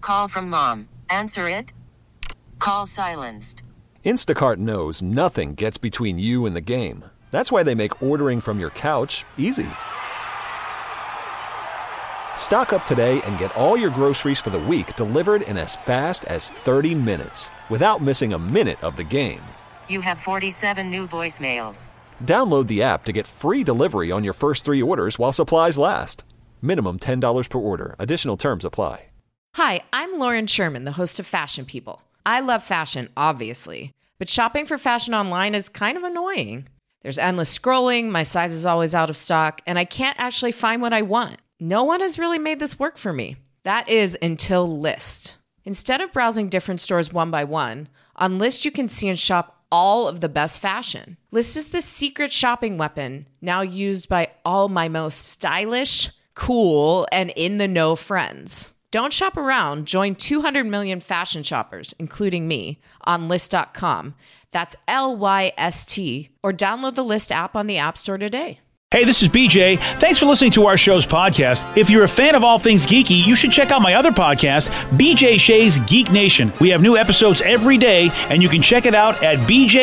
call from mom. Answer it. Call silenced. Instacart knows nothing gets between you and the game. That's why they make ordering from your couch easy. Stock up today and get all your groceries for the week delivered in as fast as 30 minutes without missing a minute of the game. You have 47 new voicemails. Download the app to get free delivery on your first 3 orders while supplies last. Minimum $10 per order. Additional terms apply. Hi, I'm Lauren Sherman, the host of Fashion People. I love fashion, obviously, but shopping for fashion online is kind of annoying. There's endless scrolling, my size is always out of stock, and I can't actually find what I want. No one has really made this work for me. That is until Lyst. Instead of browsing different stores one by one, on Lyst you can see and shop all of the best fashion. Lyst is the secret shopping weapon now used by all my most stylish, cool, and in-the-know friends. Don't shop around. Join 200 million fashion shoppers, including me, on Lyst.com. That's Lyst, or download the Lyst app on the App Store today. Hey, this is BJ. Thanks for listening to our show's podcast. If you're a fan of all things geeky, you should check out my other podcast, BJ Shea's Geek Nation. We have new episodes every day, and you can check it out at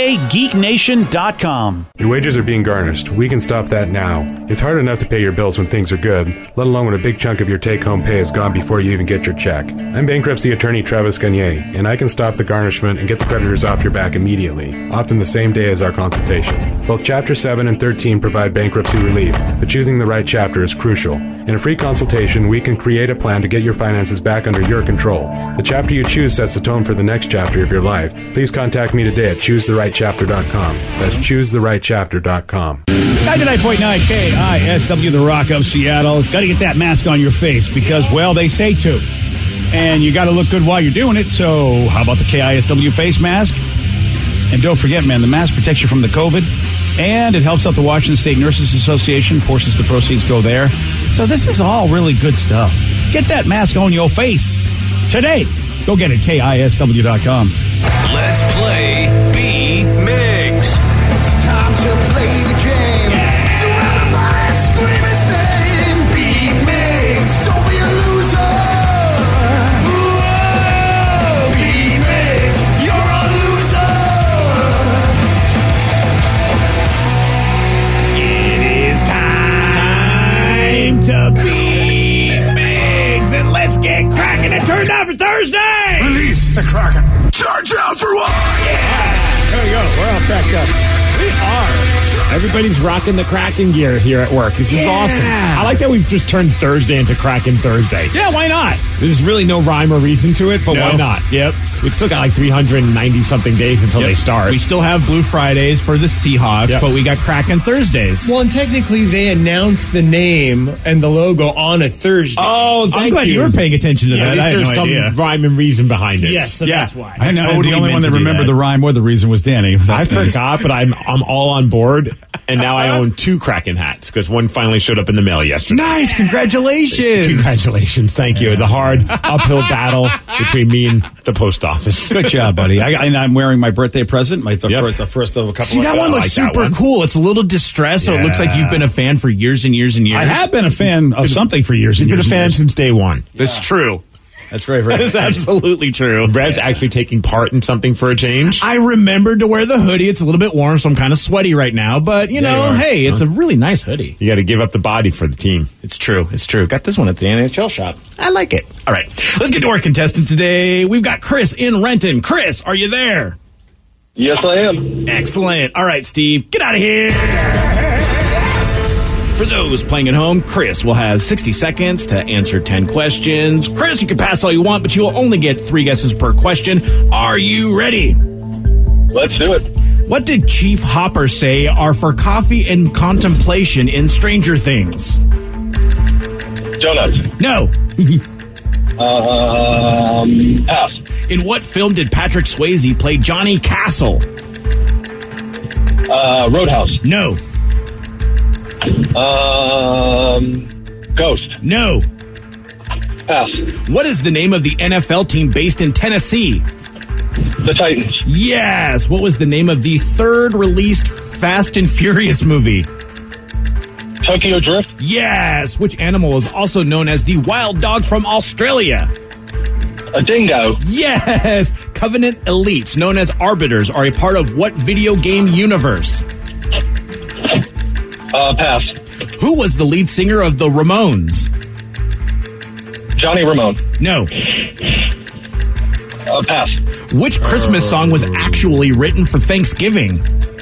bjgeeknation.com. Your wages are being garnished. We can stop that now. It's hard enough to pay your bills when things are good, let alone when a big chunk of your take-home pay is gone before you even get your check. I'm bankruptcy attorney Travis Gagne, and I can stop the garnishment and get the creditors off your back immediately, often the same day as our consultation. Both Chapter 7 and 13 provide bankruptcy relief, but choosing the right chapter is crucial. In a free consultation, we can create a plan to get your finances back under your control. The chapter you choose sets the tone for the next chapter of your life. Please contact me today at ChooseTheRightChapter.com. That's ChooseTheRightChapter.com. 99.9 KISW, The Rock of Seattle. Got to get that mask on your face because, well, they say to. And you got to look good while you're doing it, so how about the KISW face mask? And don't forget, man, the mask protects you from the COVID, and it helps out the Washington State Nurses Association. Portions of the proceeds go there. So this is all really good stuff. Get that mask on your face today. Go get it, KISW.com. Let's play B-Migs. It's time to play the game. Yeah. So everybody scream his name. B-Migs, don't be a loser. Whoa, B-Migs, you're a loser. It is time to be Migs, and let's get cracking and turned out for Thursday. Release the Kraken. Charge out for what? Yeah. There we go. We're all cracked up. We are. Everybody's rocking the Kraken gear here at work. This is awesome. I like that we've just turned Thursday into Kraken Thursday. Yeah, why not? There's really no rhyme or reason to it, but why not? Yep. We've still got like 390-something days until they start. We still have Blue Fridays for the Seahawks, but we got Kraken Thursdays. Well, and technically they announced the name and the logo on a Thursday. Oh, I'm glad you were paying attention to that. At least I had there's no some idea. rhyme and reason behind it. Yes, so that's why. I know. The only one that remembered the rhyme or the reason was Danny. I forgot, but I'm all on board, and now I own 2 Kraken hats because one finally showed up in the mail yesterday. Nice, congratulations! Congratulations, thank you. It's a hard uphill battle between me and the post office. Good job, buddy. I'm wearing my birthday present, the first of a couple. See, that one looks super cool. It's a little distressed, so it looks like you've been a fan for years and years and years. I have been a fan of something for years and You've years. been a fan since day one. That's true. That's very, very. That is absolutely true. Rev's actually taking part in something for a change. I remembered to wear the hoodie. It's a little bit warm, so I'm kind of sweaty right now. But, you know, hey, it's a really nice hoodie. You got to give up the body for the team. It's true. It's true. Got this one at the NHL shop. I like it. All right. Let's get to our contestant today. We've got Chris in Renton. Chris, are you there? Yes, I am. Excellent. All right, Steve, get out of here. For those playing at home, Chris will have 60 seconds to answer 10 questions. Chris, you can pass all you want, but you will only get 3 guesses per question. Are you ready? Let's do it. What did Chief Hopper say are for coffee and contemplation in Stranger Things? Donuts. No. Pass. In what film did Patrick Swayze play Johnny Castle? Roadhouse. No. Ghost. No. Pass. What is the name of the NFL team based in Tennessee? The Titans. Yes. What was the name of the third released Fast and Furious movie? Tokyo Drift. Yes. Which animal is also known as the wild dog from Australia? A dingo. Yes. Covenant elites, known as arbiters, are a part of what video game universe? Pass. Who was the lead singer of the Ramones? Johnny Ramone. No. Pass. Which Christmas song was actually written for Thanksgiving?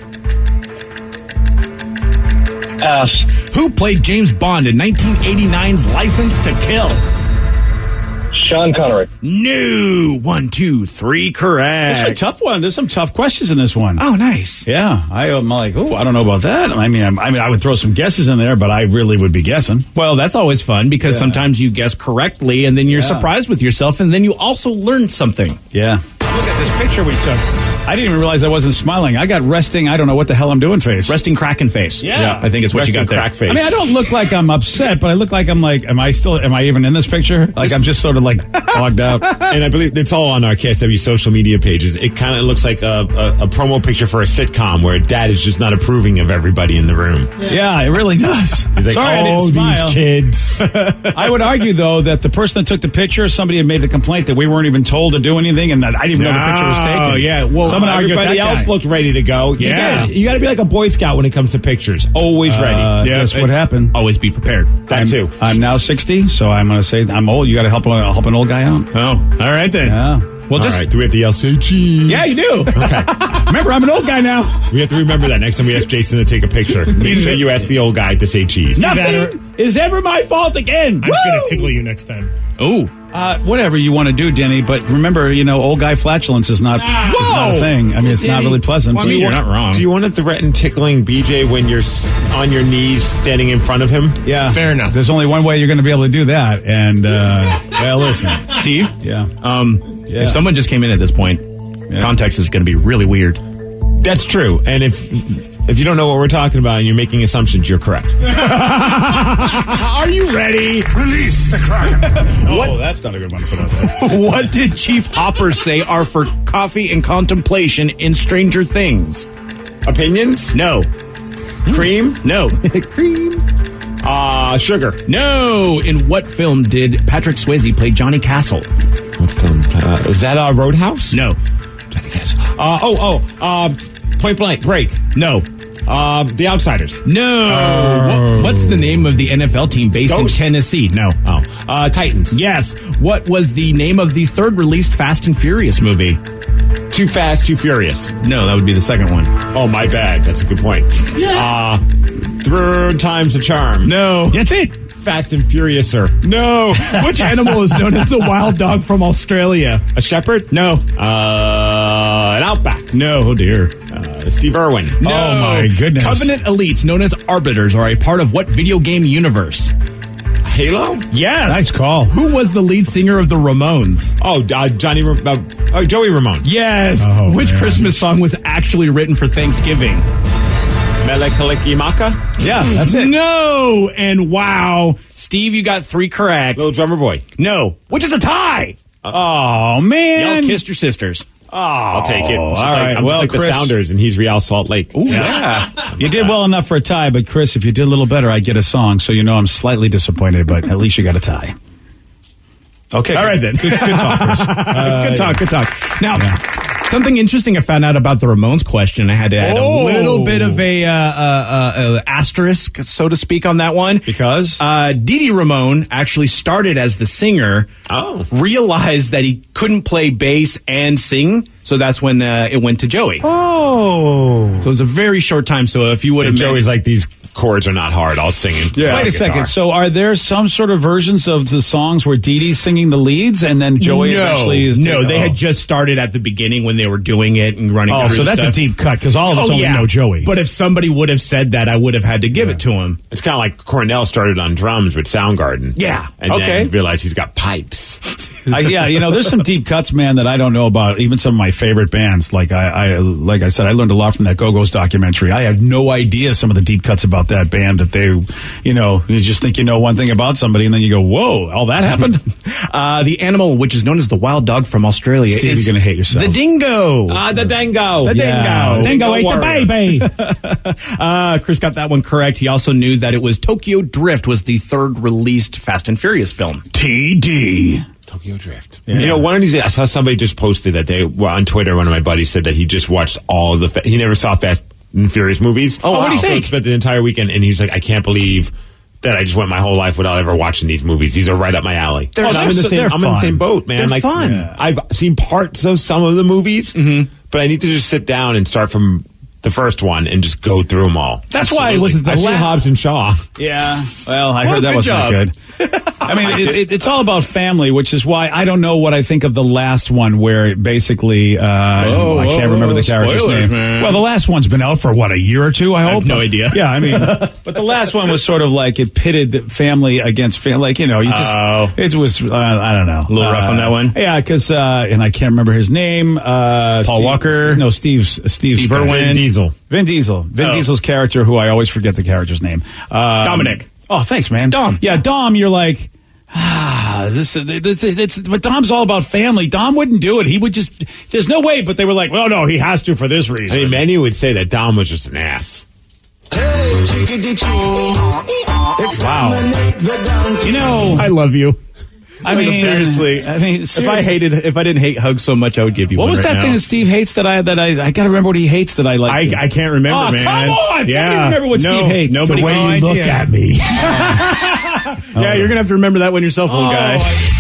Pass. Who played James Bond in 1989's License to Kill? Sean Connery. No. 1, 2, 3, correct. It's a tough one. There's some tough questions in this one. Oh, nice. Yeah, I'm like, I don't know about that. I mean, I would throw some guesses in there, but I really would be guessing. Well, that's always fun because sometimes you guess correctly and then you're surprised with yourself and then you also learn something. Yeah. Look at this picture we took. I didn't even realize I wasn't smiling. I got resting, I don't know what the hell I'm doing face. Resting Kraken face. Yeah. I think it's what you got there. Crack face. I mean, I don't look like I'm upset, but I look like am I even in this picture? Like I'm just sort of like fogged out. And I believe it's all on our KSW social media pages. It kind of looks like a promo picture for a sitcom where dad is just not approving of everybody in the room. Yeah, it really does. He's like, Sorry, I didn't smile. these kids. I would argue, though, that the person that took the picture, somebody had made the complaint that we weren't even told to do anything and that I didn't even know the picture was taken. Oh, yeah. Well, so I'm gonna argue with everybody that else guy. looked ready to go. Yeah. You got to be like a Boy Scout when it comes to pictures. Always ready. That's what happened. Always be prepared. That too. I'm now 60, so I'm going to say I'm old. You got to help an old guy out. Oh, all right then. Yeah. Well, All right. Do we have to yell, say cheese? Yeah, you do. Okay. Remember, I'm an old guy now. We have to remember that next time we ask Jason to take a picture. Make sure you ask the old guy to say cheese. Nothing is ever my fault again. I'm just going to tickle you next time. Oh. Whatever you want to do, Denny, but remember, old guy flatulence is not a thing. I mean, it's not really pleasant. Well, you're not wrong. Do you want to threaten tickling BJ when you're on your knees standing in front of him? Yeah. Fair enough. There's only one way you're going to be able to do that. And, well, listen. Steve? Yeah. If someone just came in at this point, context is going to be really weird. That's true. And if you don't know what we're talking about and you're making assumptions, you're correct. Are you ready? Release the Kraken. Oh, that's not a good one to put out there. What did Chief Hopper say are for coffee and contemplation in Stranger Things? Opinions? No. Cream? No. Cream? Sugar? No. In what film did Patrick Swayze play Johnny Castle? What film? Is that Roadhouse? No. Johnny Castle. Point Blank. Break. No. The Outsiders. No. What's the name of the NFL team based Ghost? in Tennessee? No. Titans. Yes. What was the name of the third released Fast and Furious movie? Too Fast, Too Furious. No, that would be the second one. Oh, my bad. That's a good point. Third time's a charm. No. That's it. Fast and Furiouser. No. Which animal is known as the wild dog from Australia? A shepherd? No. An Outback. No. Oh, dear. Steve Irwin. No. Oh, my goodness. Covenant elites, known as arbiters, are a part of what video game universe? Halo? Yes. Nice call. Who was the lead singer of the Ramones? Joey Ramone. Yes. Oh, Which man. Christmas song was actually written for Thanksgiving? Mele Kalikimaka? Yeah, that's it. No. And wow. Steve, you got 3 correct. Little Drummer Boy. No. Which is a tie. Oh, man. Y'all kissed your sisters. Oh, I'll take it. All It's just right. I'm Well, just like Chris, the Sounders, and he's Real Salt Lake. Ooh, yeah. you did well enough for a tie, but Chris, if you did a little better, I'd get a song. So I'm slightly disappointed, but at least you got a tie. Okay. All right, then. Good talk, Chris. Good talk. Now, something interesting I found out about the Ramones question. I had to add a little bit of a asterisk, so to speak, on that one. Because? Dee Dee Ramone actually started as the singer. Oh. Realized that he couldn't play bass and sing, so that's when it went to Joey. Oh. So it was a very short time, so if you would have... Joey's like, these chords are not hard. I'll sing it. Yeah. Wait a second. So are there some sort of versions of the songs where Dee Dee's singing the leads and then Joey eventually is... No, they had just started at the beginning when they were doing it and running through so that's stuff. a deep cut because all of us only know Joey. But if somebody would have said that, I would have had to give it to him. It's kind of like Cornell started on drums with Soundgarden. Yeah. And then realized he's got pipes. There's some deep cuts, man, that I don't know about. Even some of my favorite bands. Like I said, I learned a lot from that Go-Go's documentary. I had no idea some of the deep cuts about that band that they, you just think you know one thing about somebody and then you go, whoa, all that happened? The animal, which is known as the wild dog from Australia, Steve, is you're going to hate yourself. the dingo. The dingo. The dingo. Dingo ate warrior. the baby. Chris got that one correct. He also knew that it was Tokyo Drift was the third released Fast and Furious film. TD. Tokyo Drift. Yeah. You know, one of these days, I saw somebody just posted that they were on Twitter. One of my buddies said that he just watched all the. He never saw Fast and Furious movies. Oh, what do you think? So spent the entire weekend, and he's like, I can't believe that I just went my whole life without ever watching these movies. These are right up my alley. They're I'm in the same boat, man. They're fun. Yeah. I've seen parts of some of the movies, but I need to just sit down and start from the first one and just go through them all. That's why it wasn't. I've seen Hobbs and Shaw. Yeah. Well, I heard that wasn't good. I mean, it's all about family, which is why I don't know what I think of the last one, where it basically I can't remember the character's name. Man. Well, the last one's been out for a year or two. I hope. have no idea. Yeah, I mean, but the last one was sort of like it pitted family against family. Like, you know, you just it was I don't know, a little rough on that one. Yeah, because and I can't remember his name. Paul Walker. No, Steve Vin Diesel. Vin Diesel's character, who I always forget the character's name. Dominic. Oh, thanks, man. Dom. Yeah, Dom. You're like. But Dom's all about family. Dom wouldn't do it. He would just. There's no way. But they were like, well, no, he has to for this reason. I mean, many would say that Dom was just an ass. Wow. You know, I love you. I mean, seriously. If I didn't hate hugs so much, I would give you. What one was right that now. thing that Steve hates that I gotta remember what he hates that I like. I can't remember, man. Come on, Yeah. somebody remember what Steve hates. Nobody The way you look at me. Yeah, you're gonna have to remember that when you're cell phone guy.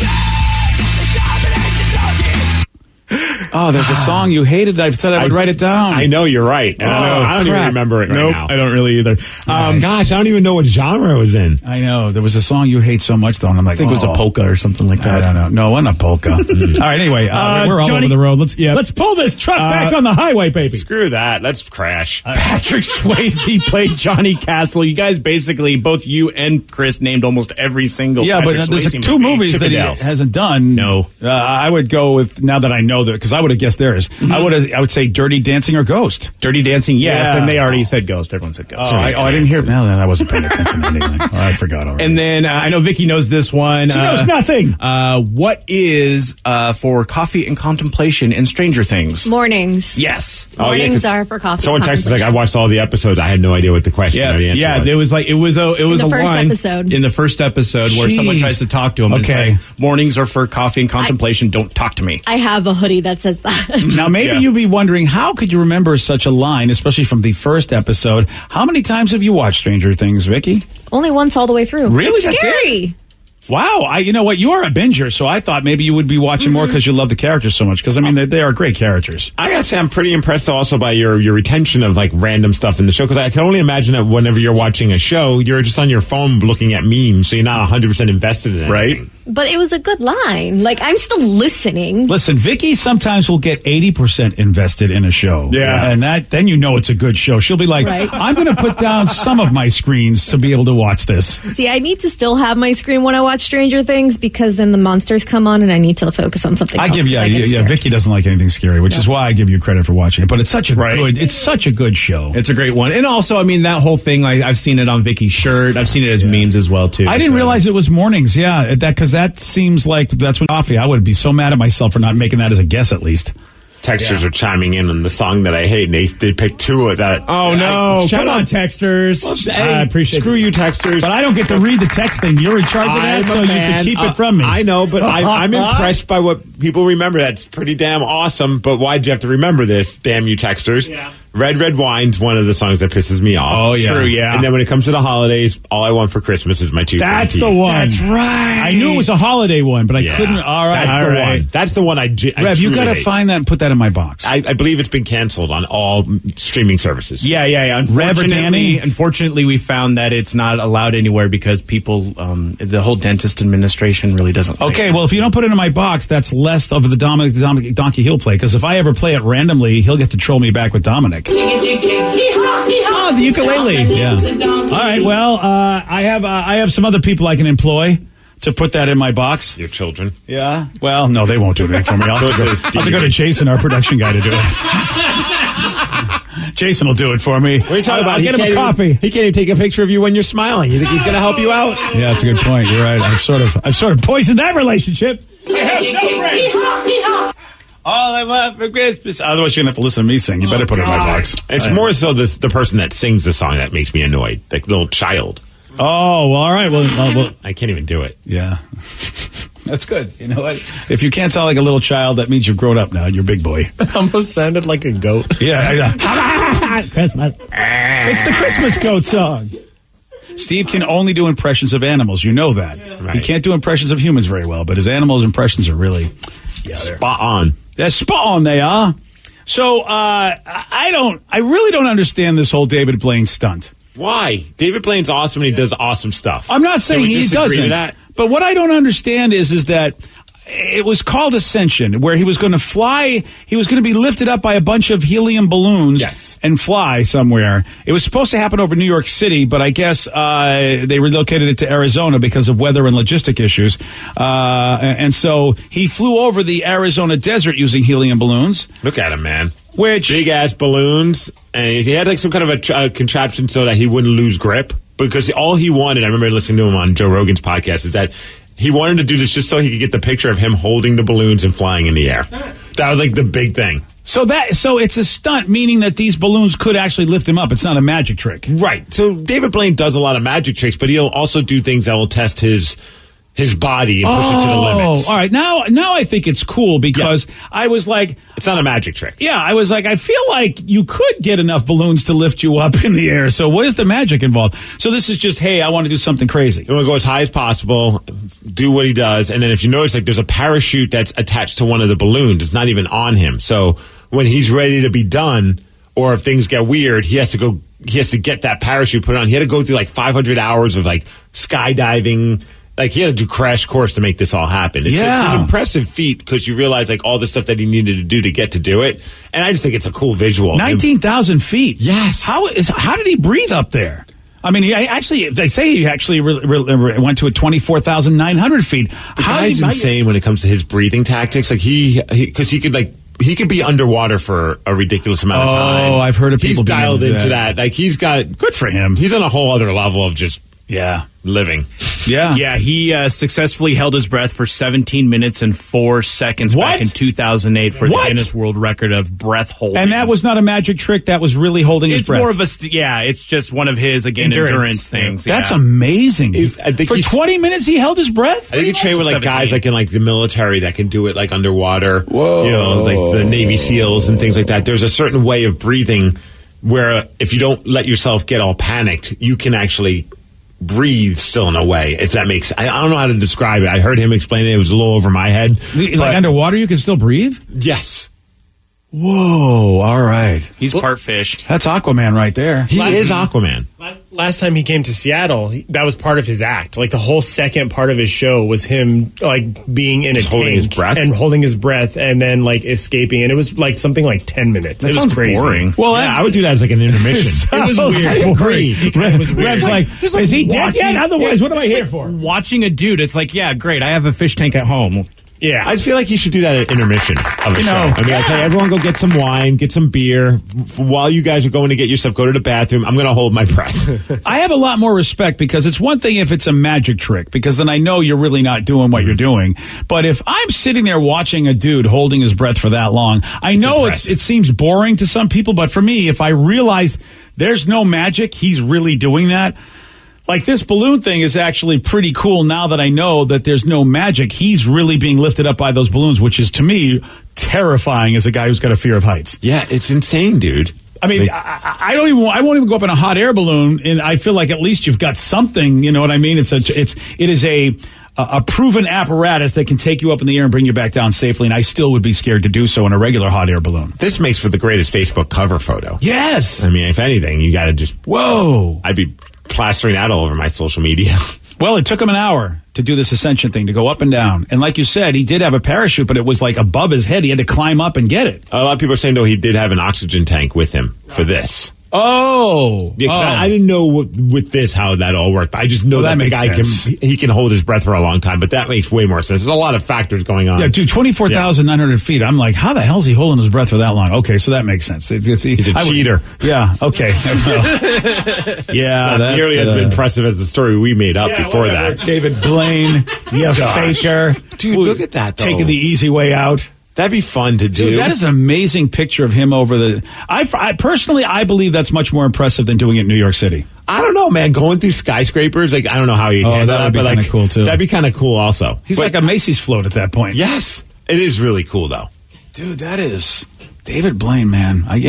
Oh, there's a song you hated. I said I would write it down. I know, you're right. And I don't even remember it right Nope, now. I don't really either. Gosh, I don't even know what genre it was in. I know. There was a song you hate so much, though, and I'm like, I think it was a polka or something like that. I don't know. No, it wasn't a polka. All right, anyway, we're all Johnny- over the road. Let's pull this truck back on the highway, baby. Screw that. Let's crash. Patrick Swayze played Johnny Castle. You guys basically, both you and Chris, named almost every single Yeah, Patrick but there's Swayze two movie. movies that he Chippendales. hasn't done. No. I would go with, now that I know that, because I would have guessed theirs. I would say Dirty Dancing or Ghost. Dirty Dancing, yes, Yeah. and they already said Ghost. Everyone said Ghost. I didn't hear. No, I wasn't paying attention to anything. I forgot already. And then I know Vicky knows this one. She knows nothing. What is for coffee and contemplation in Stranger Things? Mornings. Yes. Mornings are for coffee. Someone texted like, I watched all the episodes. I had no idea what the question or the answer Yeah, was. it was like it was a the first line episode. in the first episode where someone Jeez. tries to talk to him. And Okay. say, mornings are for coffee and contemplation. Don't talk to me. I have a hoodie that says that. Now, maybe Yeah. you'll be wondering, how could you remember such a line, especially from the first episode? How many times have you watched Stranger Things, Vicky? Only once all the way through. Really? It's That's scary. Wow. You know what? You are a binger, so I thought maybe you would be watching more because you love the characters so much. Because, I mean, they are great characters. I gotta say, I'm pretty impressed also by your retention of like random stuff in the show. Because I can only imagine that whenever you're watching a show, you're just on your phone looking at memes, so you're not 100% invested in it. Right? But it was a good line. Like, I'm still listening. Listen, Vicky sometimes will get 80% invested in a show. Yeah. And then you know it's a good show. She'll be like, Right. I'm going to put down some of my screens to be able to watch this. See, I need to still have my screen when I watch Stranger Things because then the monsters come on and I need to focus on something I else. give 'cause I get scared. Vicky doesn't like anything scary, which is why I give you credit for watching it. But it's such a good show. It's a great one. And also, I mean, that whole thing, I've seen it on Vicky's shirt. I've seen it as memes as well, too. I didn't realize it was mornings. Yeah, because that seems like that's when coffee. I would be so mad at myself for not making that as a guess, at least. Texters are chiming in on the song that I hate, and they picked two of that. Oh, no. Shout Come on, out. texters. Hey, I appreciate Screw it. you, texters. But I don't get to read the text thing. You're in charge of that, I'm a so you man. can keep it from me. I know, but I'm impressed by what people remember. That's pretty damn awesome. But why'd you have to remember this? Damn you, texters. Yeah. Red Red Wine's one of the songs that pisses me off. Oh, yeah. True, yeah. And then when it comes to the holidays, all I want for Christmas is my 2 That's the one. That's right. I knew it was a holiday one, but I couldn't. All right. That's all the right. one. That's the one I Rev, you truly got to hate. find that and put that in my box. I believe it's been canceled on all streaming services. Yeah. Rev or Danny? Unfortunately, we found that it's not allowed anywhere because people, the whole dentist administration really doesn't. like Okay, it. well, if you don't put it in my box, that's less of the Dominic Donkey he'll play. Because if I ever play it randomly, he'll get to troll me back with Dominic. Oh, the ukulele. Yeah. All right. Well, I have some other people I can employ to put that in my box. Your children. Yeah. Well, no, they won't do that for me. I'll So have to it says go to Jason, our production guy, to do it. Jason will do it for me. What are you talking about? I'll get him a can't coffee. He can't even take a picture of you when you're smiling. You think he's going to help you out? Yeah, that's a good point. You're right. I've sort of poisoned that relationship. I have no friends. All I want for Christmas. Otherwise, you're going to have to listen to me sing. You better put it in my box. It's more so the person that sings the song that makes me annoyed. Like little child. Oh, well, all right. Well, I can't even do it. yeah. That's good. You know what? If you can't sound like a little child, that means you've grown up now and you're a big boy. Almost sounded like a goat. Yeah. Christmas. It's the Christmas goat song. Steve can only do impressions of animals. You know that. Right. He can't do impressions of humans very well, but his animals' impressions are really spot on. They're spot on, they are. So I really don't understand this whole David Blaine stunt. Why? David Blaine's awesome and he does awesome stuff. I'm not saying he doesn't. But what I don't understand is that it was called Ascension, where he was going to fly. He was going to be lifted up by a bunch of helium balloons and fly somewhere. It was supposed to happen over New York City, but I guess they relocated it to Arizona because of weather and logistic issues. And so he flew over the Arizona desert using helium balloons. Look at him, man. Which big ass balloons, and he had like some kind of a contraption so that he wouldn't lose grip. Because all he wanted, I remember listening to him on Joe Rogan's podcast, is that he wanted to do this just so he could get the picture of him holding the balloons and flying in the air. That was like the big thing. So it's a stunt, meaning that these balloons could actually lift him up. It's not a magic trick. Right. So David Blaine does a lot of magic tricks, but he'll also do things that will test his body and push it to the limits. All right. Now I think it's cool because I was like... It's not a magic trick. Yeah, I was like, I feel like you could get enough balloons to lift you up in the air. So what is the magic involved? So this is just, hey, I want to do something crazy. You want to go as high as possible, do what he does, and then if you notice, like, there's a parachute that's attached to one of the balloons. It's not even on him. So when he's ready to be done, or if things get weird, he has to get that parachute put on. He had to go through like 500 hours of like skydiving. Like, he had to do crash course to make this all happen. It's an impressive feat because you realize, like, all the stuff that he needed to do to get to do it. And I just think it's a cool visual. 19,000 feet. Yes. How did he breathe up there? I mean, they say he actually went to 24,900 feet. The guy's insane when it comes to his breathing tactics. Like, because he could be underwater for a ridiculous amount of time. Oh, I've heard of people He's dialed into that. Like, he's got... Good for him. He's on a whole other level of just... living. Yeah, he successfully held his breath for 17 minutes and 4 seconds back in 2008 for the Guinness World Record of breath holding. And that was not a magic trick. That was really holding his breath. It's more of a, it's just one of his, endurance things. That's amazing. For 20 minutes he held his breath? I think he trained with like 17. guys like in like the military that can do it like underwater. Whoa. You know, like the Navy SEALs and things like that. There's a certain way of breathing where if you don't let yourself get all panicked, you can actually breathe still in a way, if that makes... I don't know how to describe it. I heard him explain it. It was a little over my head. Like underwater, you can still breathe? Yes. Whoa, all right. He's part fish. That's Aquaman right there. He is Aquaman. Last time he came to Seattle, that was part of his act. Like, the whole second part of his show was him, like, being in a holding his tank breath? and holding his breath and then, like, escaping. And it was, like, something like 10 minutes. That it was sounds crazy. boring. Well, I would do that as like an intermission. It was weird. I agree. It was weird. Red's like, is he dead yet? Otherwise, what am I here for? Watching a dude, it's like, yeah, great, I have a fish tank at home. Yeah. I feel like he should do that at intermission of a show. I mean, like, hey, everyone go get some wine, get some beer. While you guys are going to get your stuff, go to the bathroom. I'm going to hold my breath. I have a lot more respect because it's one thing if it's a magic trick, because then I know you're really not doing what you're doing. But if I'm sitting there watching a dude holding his breath for that long, I know it seems boring to some people, but for me, if I realize there's no magic, he's really doing that. Like, this balloon thing is actually pretty cool now that I know that there's no magic. He's really being lifted up by those balloons, which is, to me, terrifying as a guy who's got a fear of heights. Yeah, it's insane, dude. I mean, I won't even go up in a hot air balloon, and I feel like at least you've got something, you know what I mean? It is a proven apparatus that can take you up in the air and bring you back down safely, and I still would be scared to do so in a regular hot air balloon. This makes for the greatest Facebook cover photo. Yes. I mean, if anything, you got to just... Whoa. I'd be plastering that all over my social media. Well, it took him an hour to do this ascension thing, to go up and down. And like you said, he did have a parachute, but it was like above his head. He had to climb up and get it. A lot of people are saying, though, he did have an oxygen tank with him for this. Oh. Yeah, I didn't know with this how that all worked. But I just know that the guy can hold his breath for a long time. But that makes way more sense. There's a lot of factors going on. Yeah, dude, 24,900 feet. I'm like, how the hell is he holding his breath for that long? Okay, so that makes sense. He's a cheater. Yeah, okay. Yeah, that's nearly as impressive as the story we made up before that. David Blaine, faker. Dude, look at that, though. Taking the easy way out. That'd be fun to do. Dude, that is an amazing picture of him over the. I personally, I believe that's much more impressive than doing it in New York City. I don't know, man. Going through skyscrapers, like I don't know how you. Oh, that would be kind of cool too. That'd be kind of cool, also. He's like a Macy's float at that point. Yes, it is really cool, though. Dude, that is David Blaine, man. And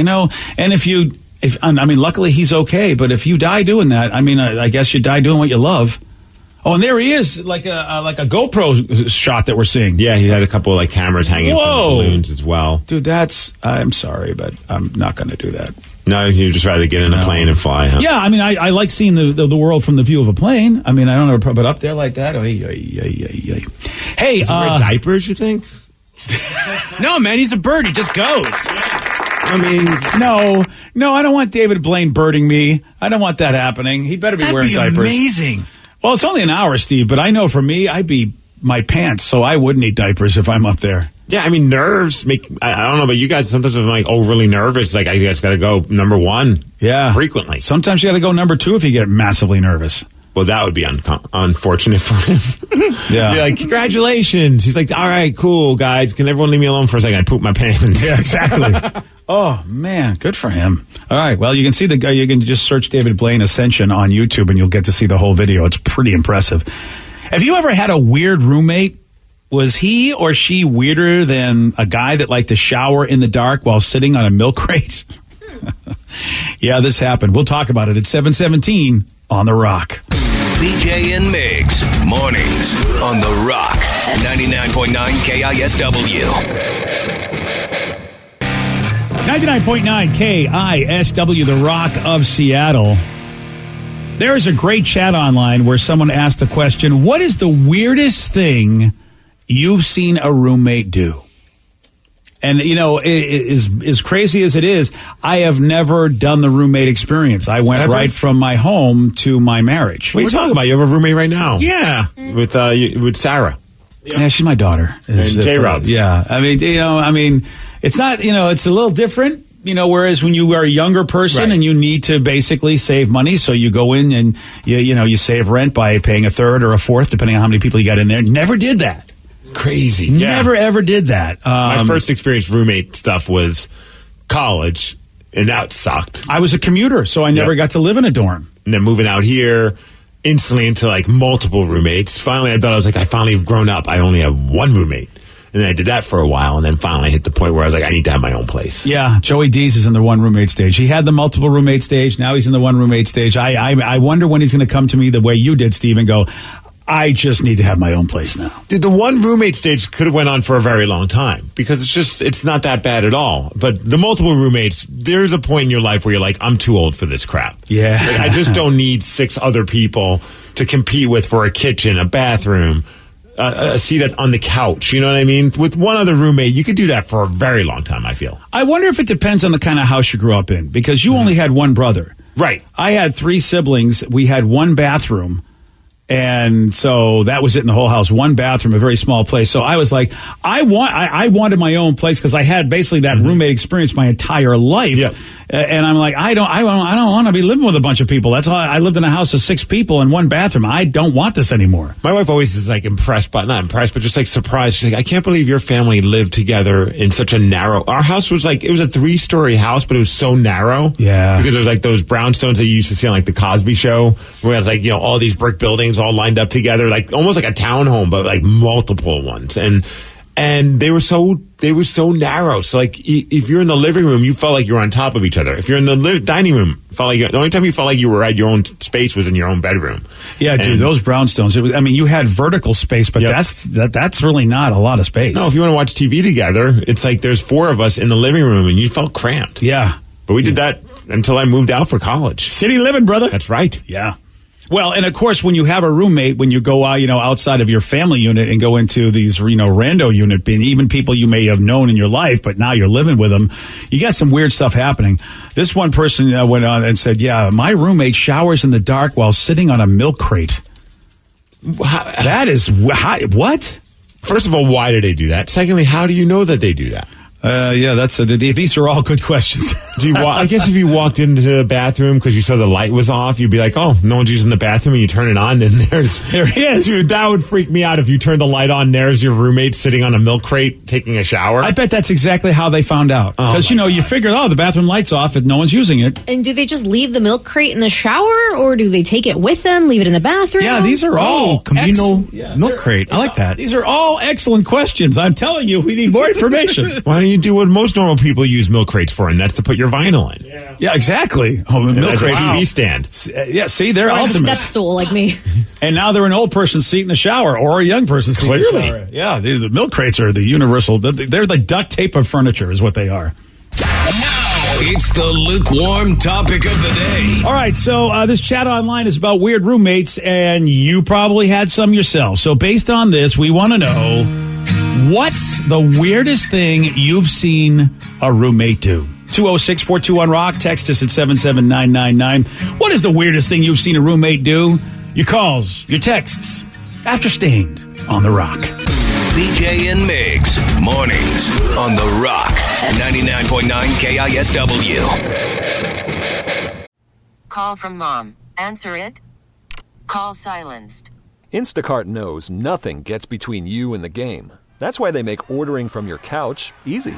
I mean, luckily he's okay. But if you die doing that, I mean, I guess you die doing what you love. Oh, and there he is, like a GoPro shot that we're seeing. Yeah, he had a couple of like cameras hanging from the balloons as well. Dude, I'm sorry, but I'm not going to do that. No, you'd just rather get in a plane and fly, huh? Yeah, I mean, I like seeing the world from the view of a plane. I mean, I don't know, but up there like that, Hey, Does he wear diapers, you think? No, man, he's a bird. He just goes. I mean, no, I don't want David Blaine birding me. I don't want that happening. He better be wearing diapers. Amazing. Well, it's only an hour, Steve, but I know for me, I'd be my pants, so I wouldn't need diapers if I'm up there. Yeah, I mean, nerves make. I don't know, but you guys sometimes I'm like overly nervous. Like I just got to go number one. Yeah, frequently. Sometimes you got to go number two if you get massively nervous. Well, that would be unfortunate for him. Yeah. Be like, congratulations. He's like, all right, cool, guys. Can everyone leave me alone for a second? I poop my pants. Yeah, exactly. Oh, man. Good for him. All right. Well, you can see the guy. You can just search David Blaine Ascension on YouTube and you'll get to see the whole video. It's pretty impressive. Have you ever had a weird roommate? Was he or she weirder than a guy that liked to shower in the dark while sitting on a milk crate? Yeah, this happened. We'll talk about it at 7:17 on The Rock. BJ and Migs, mornings on The Rock, 99.9 KISW. 99.9 KISW, The Rock of Seattle. There is a great chat online where someone asked the question, what is the weirdest thing you've seen a roommate do? And, you know, as crazy as it is, I have never done the roommate experience. I went right from my home to my marriage. What are you talking about? You have a roommate right now. Yeah. With Sarah. Yeah, she's my daughter. And J-Rob. Yeah. I mean, it's not, it's a little different, whereas when you are a younger person and you need to basically save money, so you go in and, you save rent by paying a third or a fourth, depending on how many people you got in there. Never did that. Crazy. Never ever did that. My first experience roommate stuff was college, and that sucked. I was a commuter, so I never got to live in a dorm. And then moving out here, instantly into like multiple roommates. Finally, I finally have grown up. I only have one roommate. And then I did that for a while, and then finally hit the point where I was like, I need to have my own place. Yeah, Joey Dees is in the one roommate stage. He had the multiple roommate stage. Now he's in the one roommate stage. I wonder when he's going to come to me the way you did, Steve, and go, I just need to have my own place now. The one roommate stage could have went on for a very long time because it's not that bad at all. But the multiple roommates, there's a point in your life where you're like, I'm too old for this crap. Yeah. Like, I just don't need 6 other people to compete with for a kitchen, a bathroom, a seat on the couch. You know what I mean? With one other roommate, you could do that for a very long time, I feel. I wonder if it depends on the kind of house you grew up in because you only had one brother. Right. I had 3 siblings. We had one bathroom. And so that was it in the whole house. One bathroom, a very small place. So I was like, I wanted my own place because I had basically that roommate experience my entire life. Yep. And I'm like, I don't want to be living with a bunch of people. That's all. I lived in a house of 6 people in one bathroom. I don't want this anymore. My wife always is like not impressed, but just like surprised. She's like, I can't believe your family lived together in such a narrow. Our house was like, it was a 3-story house, but it was so narrow. Yeah. Because it was like those brownstones that you used to see on like the Cosby Show, where it's like, all these brick buildings all lined up together, like almost like a townhome, but like multiple ones. And they were so narrow. So like if you're in the living room, you felt like you were on top of each other. If you're in the dining room, felt like the only time you felt like you were at your own space was in your own bedroom. Yeah, dude, those brownstones. You had vertical space, but that's really not a lot of space. No, if you want to watch TV together, it's like there's 4 of us in the living room, and you felt cramped. Yeah, but we did that until I moved out for college. City living, brother. That's right. Yeah. Well, and of course, when you have a roommate, when you go out, outside of your family unit and go into these, rando unit, being even people you may have known in your life, but now you're living with them, you got some weird stuff happening. This one person went on and said, yeah, my roommate showers in the dark while sitting on a milk crate. That is, what? First of all, why do they do that? Secondly, how do you know that they do that? These are all good questions. I guess if you walked into the bathroom because you saw the light was off, you'd be like, oh, no one's using the bathroom, and you turn it on, and there he is. Dude, that would freak me out if you turned the light on, there's your roommate sitting on a milk crate taking a shower. I bet that's exactly how they found out. Because, you figure, the bathroom light's off and no one's using it. And do they just leave the milk crate in the shower, or do they take it with them, leave it in the bathroom? Yeah, these are all communal milk crate. I like that. These are all excellent questions. I'm telling you, we need more information. Why don't you do what most normal people use milk crates for, and that's to put your vinyl in? Yeah, exactly. Oh, milk crate. A TV stand. Yeah, see, they're like ultimate. A step stool like me. And now they're an old person's seat in the shower, or a young person's seat in the shower. Yeah, the milk crates are the universal. They're the duct tape of furniture is what they are. It's the lukewarm topic of the day. All right, so this chat online is about weird roommates, and you probably had some yourself. So based on this, we want to know, what's the weirdest thing you've seen a roommate do? 206-421-ROCK. Text us at 77999. What is the weirdest thing you've seen a roommate do? Your calls, your texts, after Stained on The Rock. BJ and Migs, mornings on The Rock, 99.9 KISW. Call from mom. Answer it. Call silenced. Instacart knows nothing gets between you and the game. That's why they make ordering from your couch easy.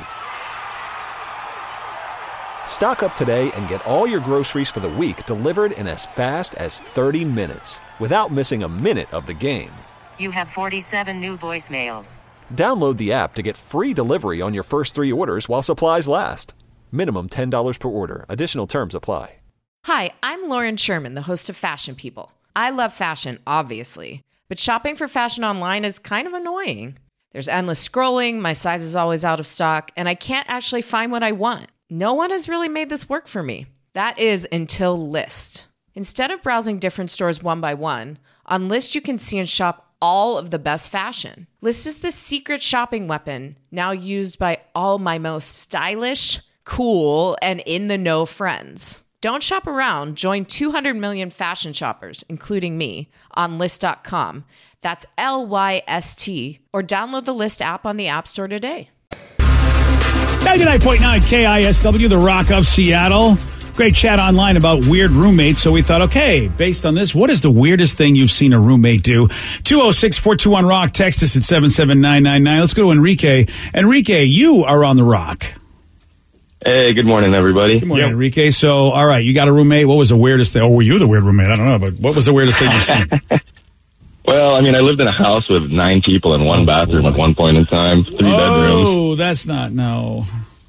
Stock up today and get all your groceries for the week delivered in as fast as 30 minutes without missing a minute of the game. You have 47 new voicemails. Download the app to get free delivery on your first 3 orders while supplies last. Minimum $10 per order. Additional terms apply. Hi, I'm Lauren Sherman, the host of Fashion People. I love fashion, obviously, but shopping for fashion online is kind of annoying. There's endless scrolling, my size is always out of stock, and I can't actually find what I want. No one has really made this work for me. That is until Lyst. Instead of browsing different stores one by one, on Lyst you can see and shop all of the best fashion. Lyst is the secret shopping weapon now used by all my most stylish, cool, and in-the-know friends. Don't shop around. Join 200 million fashion shoppers, including me, on Lyst.com. That's LYST. Or download the Lyst app on the App Store today. 99.9 KISW, The Rock of Seattle. Great chat online about weird roommates. So we thought, okay, based on this, what is the weirdest thing you've seen a roommate do? 206-421-ROCK. Text us at 77999. Let's go to Enrique. Enrique, you are on The Rock. Hey, good morning, everybody. Good morning, Enrique. So, all right, you got a roommate. What was the weirdest thing? Or were you the weird roommate? I don't know, but what was the weirdest thing you've seen? Well, I mean, I lived in a house with 9 people in one bathroom at one point in time, 3 bedrooms. Oh, that's not, no.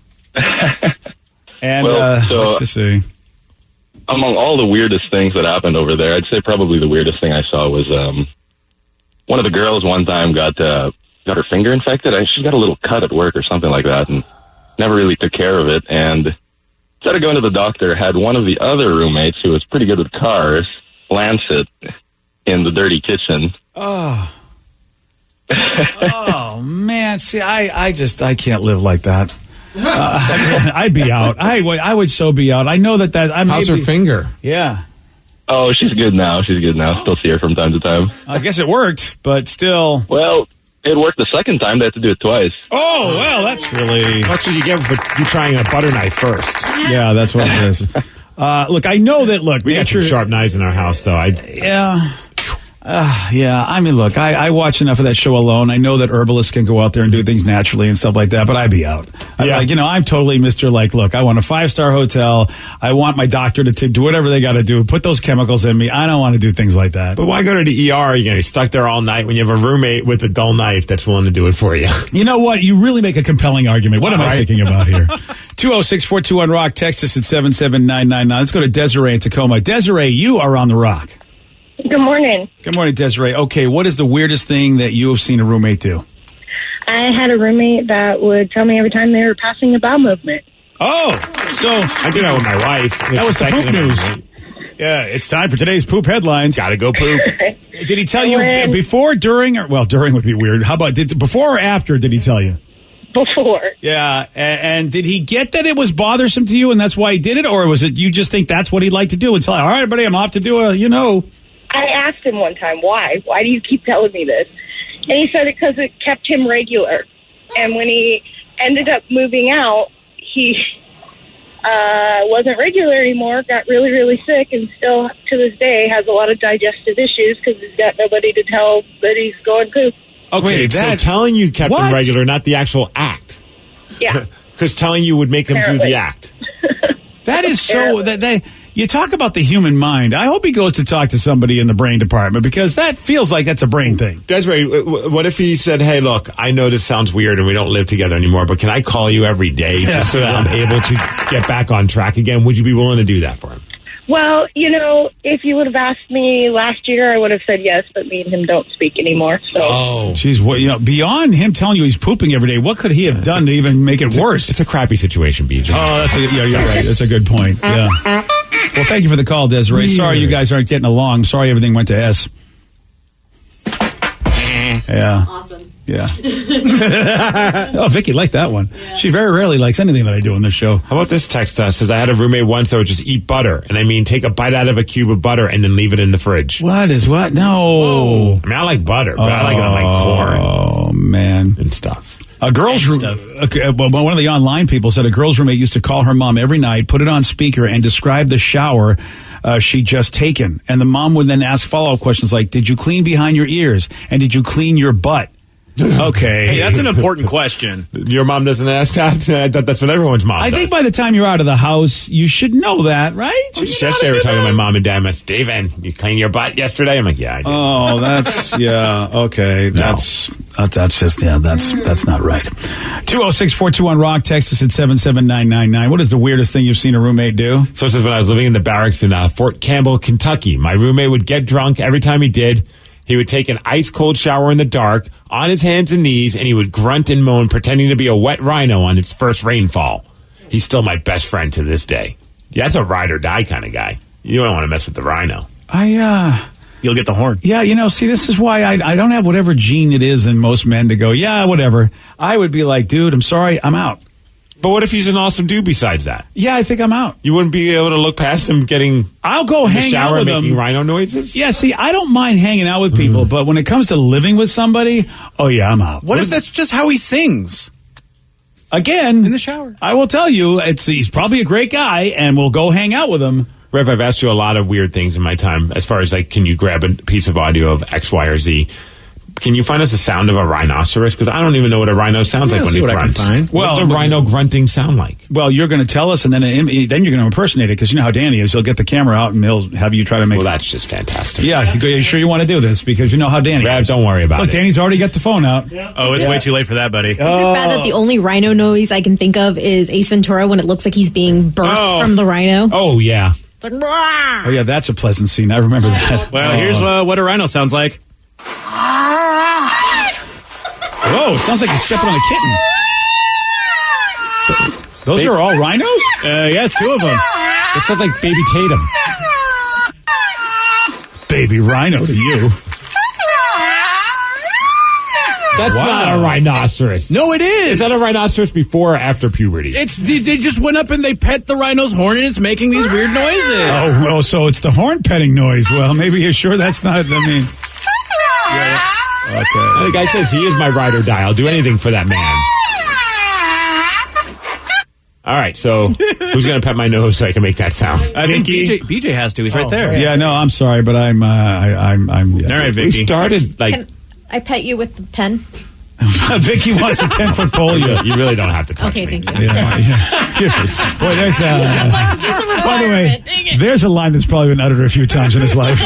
And so, let's just see. Among all the weirdest things that happened over there, I'd say probably the weirdest thing I saw was one of the girls one time got her finger infected. She got a little cut at work or something like that, and never really took care of it. And instead of going to the doctor, had one of the other roommates who was pretty good with cars lance it in the dirty kitchen. Oh. Oh, man. See, I can't live like that. I'd be out. I would so be out. I know that. How's her finger? Yeah. Oh, she's good now. Still see her from time to time. I guess it worked, but still. Well, it worked the second time. They had to do it twice. Oh, well, that's really... That's what you get for you trying a butter knife first. Yeah, that's what it is. Look, I know that, we got some sharp knives in our house, though. Yeah. Yeah, I mean, look, I watch enough of that show alone. I know that herbalists can go out there and do things naturally and stuff like that, but I'd be out. Yeah. I'm totally Mr. Look, I want a 5-star hotel. I want my doctor to do whatever they got to do. Put those chemicals in me. I don't want to do things like that. But why go to the ER? You're going to be stuck there all night when you have a roommate with a dull knife that's willing to do it for you. You know what? You really make a compelling argument. What am I thinking about here? 206-421-ROCK. Text us at 77999. Let's go to Desiree in Tacoma. Desiree, you are on The Rock. Good morning. Good morning, Desiree. Okay, what is the weirdest thing that you have seen a roommate do? I had a roommate that would tell me every time they were passing a bowel movement. Oh, so I did that with my wife. That was the poop news. Yeah, it's time for today's poop headlines. Gotta go poop. Did he tell you before, during, or, well, during would be weird. How about before or after did he tell you? Before. Yeah, and did he get that it was bothersome to you and that's why he did it? Or was it you just think that's what he'd like to do and tell all right, buddy, I'm off to do I asked him one time, why? Why do you keep telling me this? And he said it because it kept him regular. And when he ended up moving out, he wasn't regular anymore, got really, really sick, and still to this day has a lot of digestive issues because he's got nobody to tell that he's going poop. Okay, Wait, so telling you kept him regular, not the actual act. Yeah. Because telling you would make him do Apparently. the act. That is so that you talk about the human mind. I hope he goes to talk to somebody in the brain department because that feels like that's a brain thing. Desiree, what if he said, hey, look, I know this sounds weird and we don't live together anymore, but can I call you every day just so that I'm able to get back on track again? Would you be willing to do that for him? Well, if you would have asked me last year, I would have said yes, but me and him don't speak anymore. So. Oh. Jeez, beyond him telling you he's pooping every day, what could he have done to even make it worse? It's a crappy situation, BJ. Oh, you're right. That's a good point. Yeah. Well, thank you for the call, Desiree. Weird. Sorry you guys aren't getting along. Sorry everything went to S. Yeah. Awesome. Yeah. Oh, Vicky liked that one. Yeah. She very rarely likes anything that I do on this show. How about this text says, I had a roommate once that would just eat butter. And I mean, take a bite out of a cube of butter and then leave it in the fridge. What? No. I mean, I like butter, but I like it on like corn. Oh, man. And stuff. A girl's one of the online people said a girl's roommate used to call her mom every night, put it on speaker, and describe the shower she'd just taken. And the mom would then ask follow-up questions like, did you clean behind your ears? And did you clean your butt? Okay. Hey, that's an important question. Your mom doesn't ask that? I thought that's what everyone's mom I does. think by the time you're out of the house, you should know that, right? Yesterday we were talking to my mom and dad. Steven, you cleaned your butt yesterday? I'm like, yeah, I did. Oh, that's, yeah, okay. That's just, yeah, that's not right. 206-421-ROCK, text us at 77999. What is the weirdest thing you've seen a roommate do? So it says when I was living in the barracks in Fort Campbell, Kentucky, my roommate would get drunk every time he did. He would take an ice-cold shower in the dark, on his hands and knees, and he would grunt and moan, pretending to be a wet rhino on its first rainfall. He's still my best friend to this day. Yeah, that's a ride or die kind of guy. You don't want to mess with the rhino. You'll get the horn. Yeah, see, this is why I don't have whatever gene it is in most men to go, yeah, whatever. I would be like, dude, I'm sorry, I'm out. But what if he's an awesome dude besides that? Yeah, I think I'm out. You wouldn't be able to look past him I'll go in the hang shower out with making him. rhino noises? Yeah, see, I don't mind hanging out with people, but when it comes to living with somebody, oh yeah, I'm out. What if that's just how he sings? Again, in the shower. I will tell you, he's probably a great guy, and we'll go hang out with him. Rev, I've asked you a lot of weird things in my time as far as, like, can you grab a piece of audio of X, Y, or Z? Can you find us the sound of a rhinoceros? Because I don't even know what a rhino sounds like when it grunts. What's a rhino grunting sound like? Well, you're going to tell us, and then you're going to impersonate it, because you know how Danny is. He'll get the camera out, and he'll have you try to make... Well, that's just fantastic. Yeah, you sure you want to do this? Because you know how Danny is. Don't worry about it. Look, Danny's already got the phone out. Yeah. Oh, it's way too late for that, buddy. Is it bad that the only rhino noise I can think of is Ace Ventura when it looks like he's being birthed from the rhino? Oh, yeah. It's like, "Rah!" Oh, yeah, that's a pleasant scene. I remember that. Well, here's what a rhino sounds like. Whoa, sounds like you're stepping on a kitten. Those are all rhinos? Yes, two of them. It sounds like Baby Tatum. Baby rhino to you. That's not a rhinoceros. No, it is. Is that a rhinoceros before or after puberty? They just went up and they pet the rhino's horn and it's making these weird noises. Oh, well, so it's the horn petting noise. Well, maybe you're sure that's not, Yeah. Okay. The guy says he is my ride or die. I'll do anything for that man. All right, so who's going to pet my nose so I can make that sound? I think BJ has to. He's right there. Yeah, no, I'm sorry, but I'm yeah. All right, Vicky. We started like... Can I pet you with the pen? Vicky wants a 10-foot pole. You really don't have to touch Okay, me. thank you. Boy, there's by the way, there's a line that's probably been uttered a few times in his life.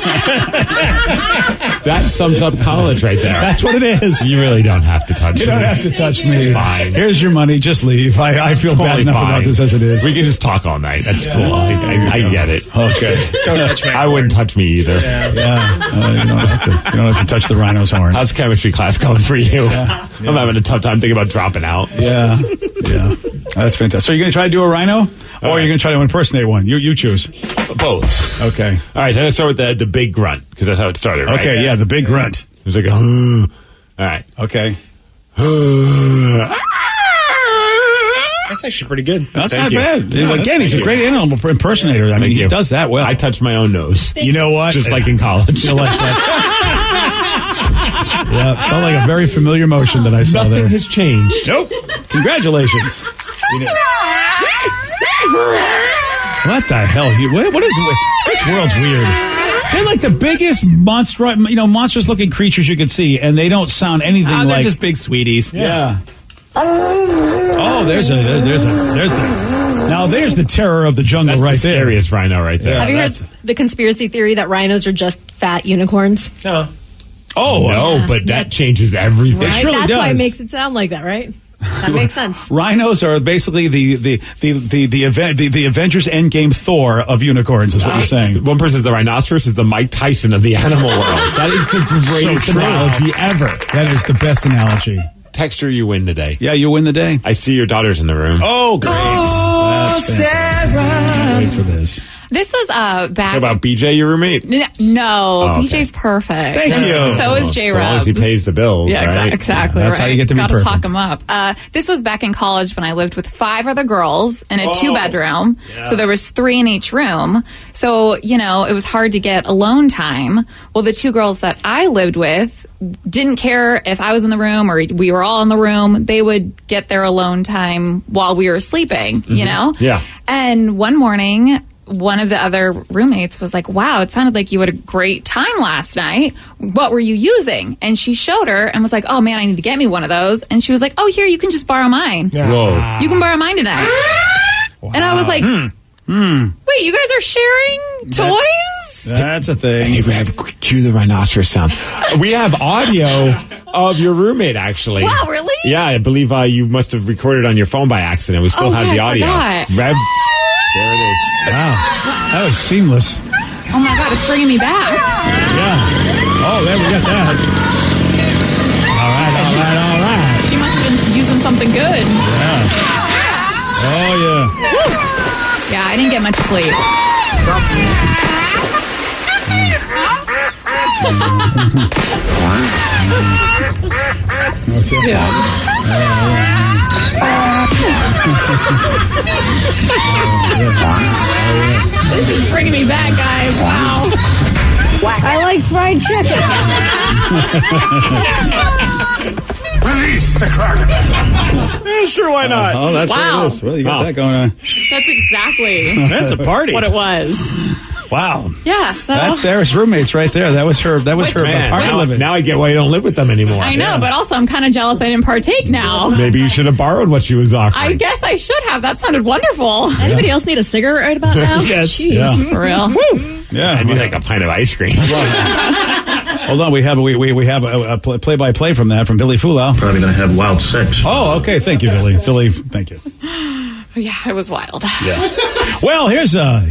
That sums up college right there. That's what it is. You really don't have to touch me. You don't have to touch me. It's fine. Here's your money. Just leave. I feel bad enough about this as it is. We can just talk all night. That's cool. I get it. Okay. Don't touch me. I wouldn't touch me either. Yeah. You don't have to touch the rhino's horn. How's chemistry class going for you? Yeah. I'm having a tough time thinking about dropping out. Yeah. That's fantastic. So you're going to try to do a rhino? Or are you going to try to impersonate one? You choose. Both. Okay. All right, so I'm going to start with the big grunt, because that's how it started, right? Okay, yeah, the big grunt. It was like a... All right. Okay. That's actually pretty good. That's Thank not you. bad. Yeah, Again, he's a great animal impersonator. I mean, he does that well. I touched my own nose. You know what? Just like in college. You know, like that's... Yeah, felt like a very familiar motion that I saw there. Nothing has changed. Nope. Congratulations. What the hell? What is this world's weird. They're like the biggest monstrous looking creatures you could see, and they don't sound anything They're like just big sweeties. Yeah. Oh, there's the terror of the jungle. That's right the scariest rhino right there. Yeah, Have you heard the conspiracy theory that rhinos are just fat unicorns? No. Oh, no, but that changes everything. Right? It surely That's does. why it makes it sound like that, right? That makes sense. Rhinos are basically the Avengers Endgame Thor of unicorns, is what you're saying. One person is the rhinoceros is the Mike Tyson of the animal world. That is the greatest analogy ever. That is the best analogy. Texture, you win today. Yeah, you win the day. I see your daughter's in the room. Oh, great. That's fantastic. Wait for this. This was back. Talk about BJ, your roommate. No, okay. BJ's perfect. Thank you. So is J As long Rub. as he pays the bills, Yeah, right? exactly. That's right. how you get to be Gotta perfect. talk him up. This was back in college when I lived with 5 other girls in a 2-bedroom. Yeah. So there was 3 in each room. So, it was hard to get alone time. Well, the 2 girls that I lived with didn't care if I was in the room or we were all in the room. They would get their alone time while we were sleeping, Yeah. And one morning, one of the other roommates was like, wow, it sounded like you had a great time last night. What were you using? And she showed her and was like, oh man, I need to get me one of those. And she was like, oh, here, you can just borrow mine. Whoa. You can borrow mine tonight. And I was like, wait, you guys are sharing toys? That's a thing. Hey, Rev, cue the rhinoceros sound. We have audio of your roommate, actually. Wow, really? Yeah, I believe you must have recorded on your phone by accident. We still have the I audio. forgot. Rev, there it is. Wow. That was seamless. Oh my God, it's bringing me back. Yeah. Oh, there we got that. All right. She must have been using something good. Yeah. Oh, yeah. Yeah, I didn't get much sleep. Okay. This is bringing me back, guys. Wow. I like fried chicken. Release the Kraken. Yeah, sure, why not? Oh, that's Wow. what it is. Well, you got that going on. That's exactly That's a party. what it was. Wow. Yeah, so That's Sarah's roommates right there. That was her Man, apartment living. now I get why you don't live with them anymore. I know, but also I'm kind of jealous I didn't partake now. Maybe you should have borrowed what she was offering. I guess I should have. That sounded wonderful. Anybody else need a cigarette right about now? Yes. Jeez. Yeah. For real. Yeah. I need like a pint of ice cream. Hold on. We have a play-by-play from Billy Fulau. Probably going to have wild sex. Oh, okay. Thank you, Billy. Billy, thank you. Yeah, it was wild. Yeah. Well, here's a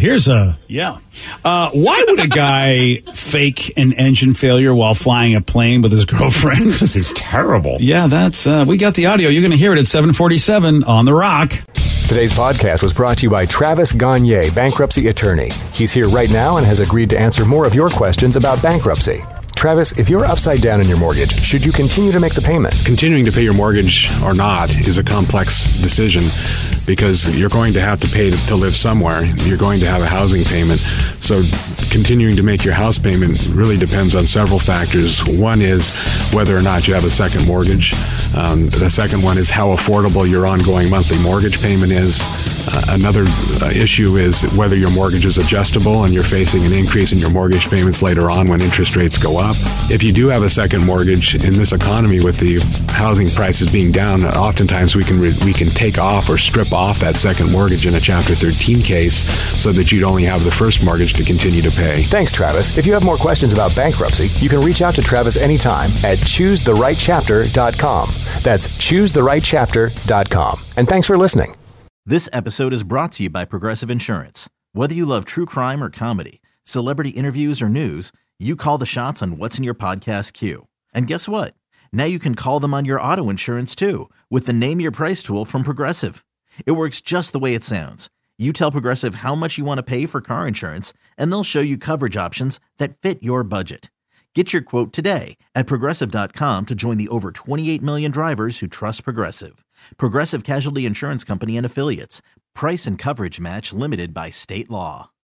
why would a guy fake an engine failure while flying a plane with his girlfriend? This is terrible. Yeah, that's we got the audio. You're going to hear it at 7:47 on The Rock. Today's podcast was brought to you by Travis Gagne, bankruptcy attorney. He's here right now and has agreed to answer more of your questions about bankruptcy. Travis, if you're upside down in your mortgage, should you continue to make the payment? Continuing to pay your mortgage or not is a complex decision because you're going to have to pay to live somewhere. You're going to have a housing payment. So continuing to make your house payment really depends on several factors. One is whether or not you have a second mortgage. The second one is how affordable your ongoing monthly mortgage payment is. Another issue is whether your mortgage is adjustable and you're facing an increase in your mortgage payments later on when interest rates go up. If you do have a second mortgage in this economy with the housing prices being down, oftentimes we can take off or strip off that second mortgage in a Chapter 13 case so that you'd only have the first mortgage to continue to pay. Thanks, Travis. If you have more questions about bankruptcy, you can reach out to Travis anytime at ChooseTheRightChapter.com. That's ChooseTheRightChapter.com. And thanks for listening. This episode is brought to you by Progressive Insurance. Whether you love true crime or comedy, celebrity interviews or news, you call the shots on what's in your podcast queue. And guess what? Now you can call them on your auto insurance too with the Name Your Price tool from Progressive. It works just the way it sounds. You tell Progressive how much you want to pay for car insurance, and they'll show you coverage options that fit your budget. Get your quote today at Progressive.com to join the over 28 million drivers who trust Progressive. Progressive Casualty Insurance Company and Affiliates. Price and coverage match limited by state law.